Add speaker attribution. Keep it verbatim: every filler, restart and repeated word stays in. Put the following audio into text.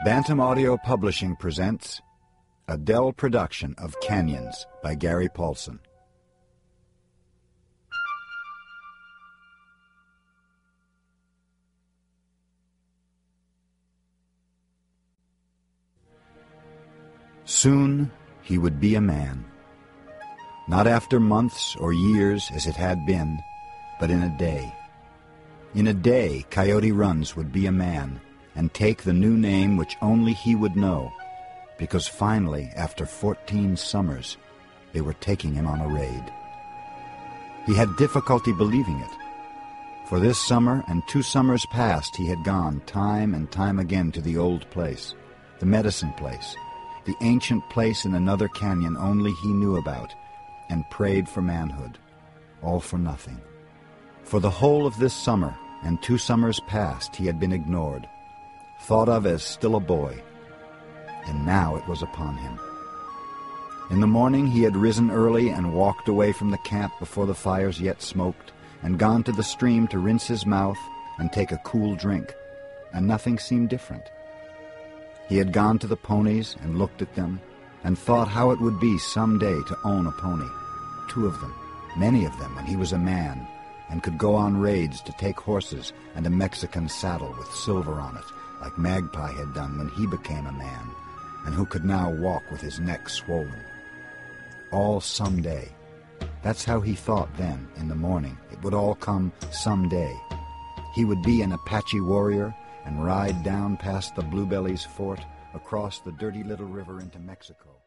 Speaker 1: Bantam Audio Publishing presents a Dell production of Canyons by Gary Paulson. Soon he would be a man. Not after months or years as it had been, but in a day. In a day, Coyote Runs would be a man and take the new name which only he would know, because finally, after fourteen summers, they were taking him on a raid. He had difficulty believing it. For this summer and two summers past he had gone time and time again to the old place, the medicine place, the ancient place in another canyon only he knew about, and prayed for manhood, all for nothing. For the whole of this summer and two summers past he had been ignored, thought of as still a boy, and now it was upon him. In the morning he had risen early and walked away from the camp before the fires yet smoked, and gone to the stream to rinse his mouth and take a cool drink, and nothing seemed different. He had gone to the ponies and looked at them, and thought how it would be some day to own a pony, two of them, many of them when he was a man, and could go on raids to take horses and a Mexican saddle with silver on it, like Magpie had done when he became a man, and who could now walk with his neck swollen. All someday. That's how he thought then, in the morning. It would all come someday. He would be an Apache warrior and ride down past the Bluebellies' fort, across the dirty little river into Mexico.